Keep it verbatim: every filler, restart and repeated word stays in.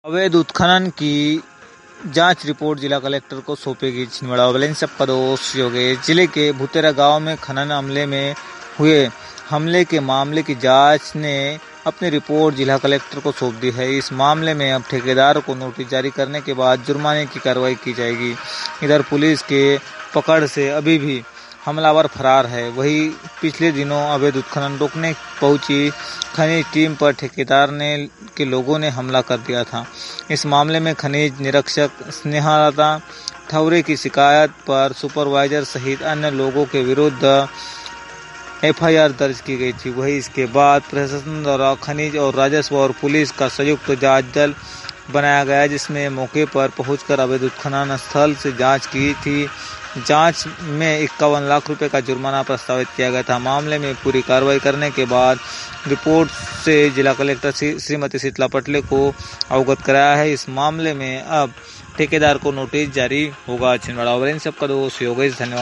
अवैध उत्खनन की जांच रिपोर्ट जिला कलेक्टर को सौंपेगी छिंदवाड़ा वायलेंस सबका दोष योगेश। जिले के भुतेरा गांव में खनन हमले में हुए हमले के मामले की जांच ने अपनी रिपोर्ट जिला कलेक्टर को सौंप दी है। इस मामले में अब ठेकेदार को नोटिस जारी करने के बाद जुर्माने की कार्रवाई की जाएगी। इधर पुलिस के पकड़ से अभी भी हमलावर फरार है। वहीं पिछले दिनों अवैध उत्खनन रोकने पहुंची खनिज टीम पर ठेकेदार ने के लोगों ने हमला कर दिया था। इस मामले में खनिज निरीक्षक स्नेहलता ठौरे की शिकायत पर सुपरवाइजर सहित अन्य लोगों के विरुद्ध एफ आई आर दर्ज की गई थी। वहीं इसके बाद प्रशासन द्वारा खनिज और राजस्व और पुलिस का संयुक्त जांच दल बनाया गया, जिसमें मौके पर पहुंचकर अवैध उत्खनन स्थल से जांच की थी। जांच में इक्यावन लाख रुपए का जुर्माना प्रस्तावित किया गया था। मामले में पूरी कार्रवाई करने के बाद रिपोर्ट से जिला कलेक्टर श्रीमती शीतला पटले को अवगत कराया है। इस मामले में अब ठेकेदार को नोटिस जारी होगा। छिंदवाड़ा वायलेंस सबका दोष योगेश। धन्यवाद।